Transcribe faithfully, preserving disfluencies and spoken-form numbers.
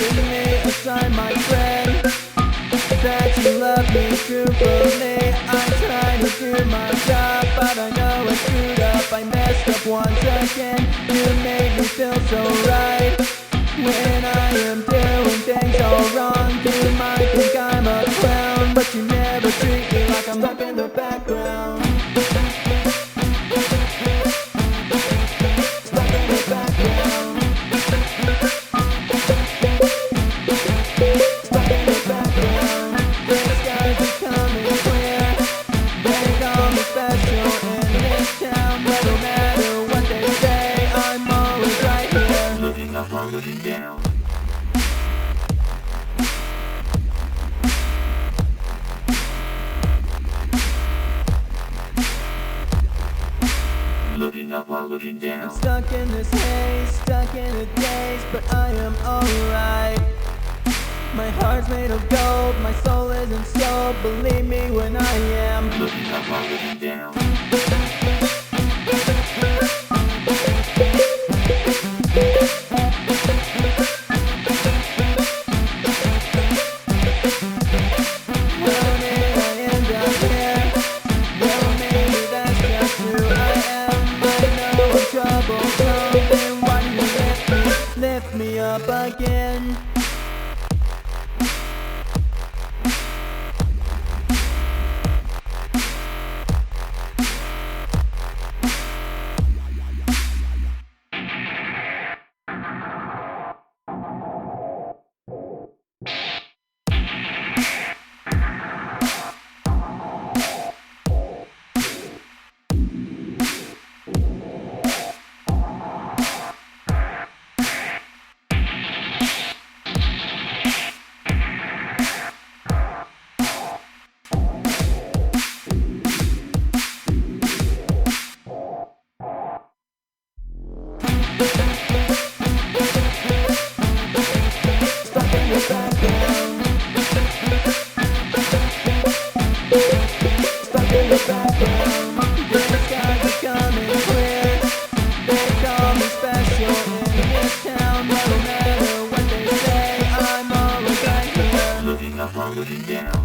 Give me a sign, my friend, that you love me truthfully. I try to do my job, but I know I screwed up. I messed up once again. You made me feel so right when I am doing things all wrong. You might think I'm a clown, but you never treat me like I'm stuck in the background. Stuck in the background. Stuck in the background. The skies are coming clear. They call me special in this town, but no matter what they say, I'm always right here. Looking up or looking down. Looking up while looking down. I'm stuck in this haze, stuck in a daze, but I am alright. My heart's made of gold, my soul isn't so. Believe me when I am Looking up while looking down. How did I end up here? Well, maybe that's just who I am. I know I'm troublesome, then why do you lift me, lift me up again? Stuck in the background. Stuck in the background. The skies are coming clear. They call me special in this town, but no matter what they say, I'm always right here. Looking up or looking down.